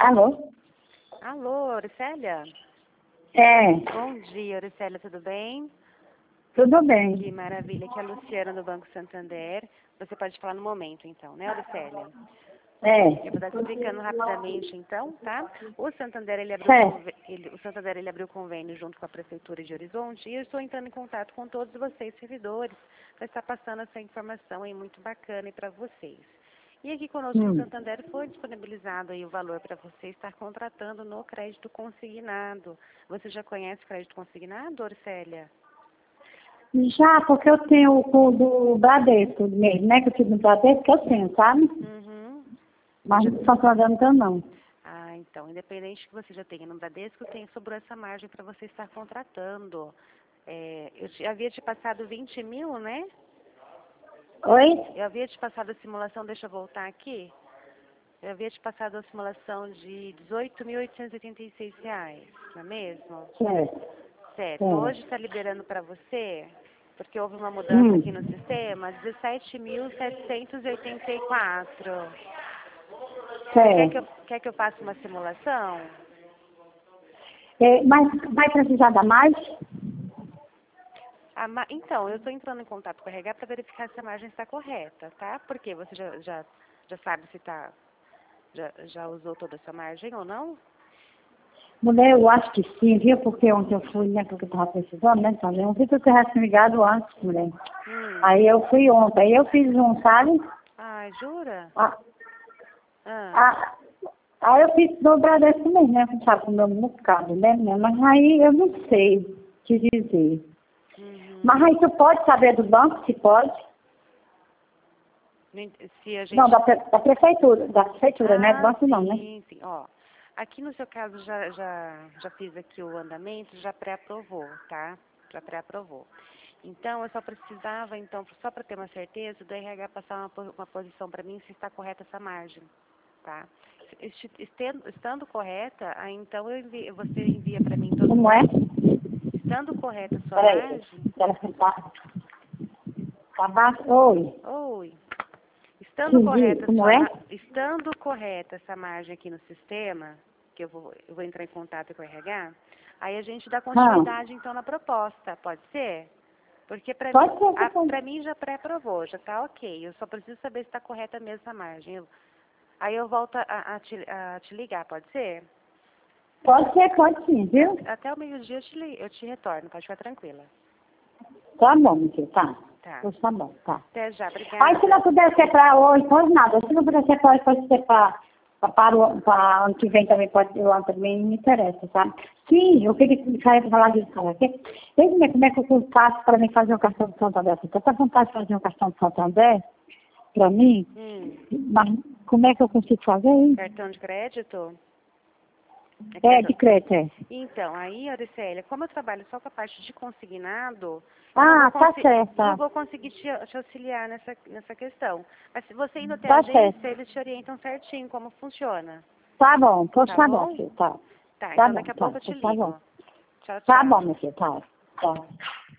Alô? Alô, Auricélia? É, Bom dia, Auricélia, tudo bem? tudo Que bem. maravilha, aqui é a Luciana do Banco Santander. Você pode falar no momento, então, né, Auricélia? É, Eu vou estar te explicando rapidamente, então, tá? O Santander, certo. ele abriu convênio junto com a Prefeitura de Horizonte e eu estou entrando em contato com todos vocês, servidores, para estar passando essa informação aí muito bacana para vocês. E aqui conosco no Santander foi disponibilizado aí o valor para você estar contratando no crédito consignado. Você já conhece o crédito consignado, Auricélia? Já, porque eu tenho o do Bradesco mesmo, né? Que eu tive no Bradesco, que eu tenho, sabe? Uhum. Mas não estou falando então não. Ah, então, independente que você já tenha no Bradesco, sobrou essa margem para você estar contratando. Havia te passado 20 mil, né? Oi? Eu havia te passado a simulação, deixa eu voltar aqui. Eu havia te passado a simulação de R$ 18.886, não é mesmo? Certo. Certo. Hoje Certo. está liberando para você, porque houve uma mudança aqui no Hum. sistema, 17.784. Você Certo. quer que eu faça uma simulação? É, mas vai precisar dar mais? Então, eu estou entrando em contato com a RH para verificar se a margem está correta, tá? Porque você já sabe se já usou toda essa margem ou não? Mulher, eu acho que sim, viu? Porque ontem eu fui, né? Porque eu estava precisando, né? Então, eu não vi que eu tivesse ligado antes, mulher. Aí eu fui ontem, aí eu fiz um, sabe? Ai, jura? Ah, Ah, ah, aí eu fiz no Bradesco mesmo, né? Sabe, no meu mercado, né? Mas aí eu não sei te dizer. Mas uhum. aí tu pode saber do banco, se pode? Se a Não, gente... da prefeitura, né? Do Ah, banco não, né? sim, sim. Ó, aqui no seu caso já fiz aqui o andamento, já pré-aprovou, tá? Já pré-aprovou. Então, eu só precisava, então, só para ter uma certeza, do RH passar uma posição para mim se está correta essa margem, tá? Estando correta, aí então você envia para mim todos Como os... é? Estando correta a sua Peraí, margem... quero sentar. Tá baixo? Oi. Oi. Entendi. Como é? Estando correta essa margem aqui no sistema, que eu vou entrar em contato com o RH, aí a gente dá Ah, continuidade então na proposta, pode ser? Porque pode ser, tá bom. para mim já pré-aprovou, já está ok. Eu só preciso saber se está correta mesmo essa margem. Aí eu volto a te ligar, pode ser? Pode sim, viu? Até o meio-dia eu te retorno, pode ficar tranquila. Tá bom, meu filho, tá. Tá. Pois tá bom, tá. Até já, Aí se não obrigada. puder ser para hoje, pode nada. Se não puder ser para hoje, pode ser para ano que vem também, pode eu também não me interessa, sabe? Sim, eu queria falar disso com você. Veja como é que eu faço para mim fazer um cartão de Santander. Você tanta vontade de fazer um cartão de Santander para mim, mas como é que eu consigo fazer isso? Cartão de crédito? É, de crédito, é. Então, aí, Auricélia, como eu trabalho só com a parte de consignado, eu Ah, tá certo, não tá. vou conseguir te auxiliar nessa questão. Mas se você indo até a Tá agência, certo. eles te orientam certinho como funciona. Tá bom, pois Tá tá bom, bom? filho, tá. Tá, Tá então bom, daqui a tá, pouco eu te pois tá bom. ligo. Tchau, Tá bom, tchau. meu filho, tá. Tá.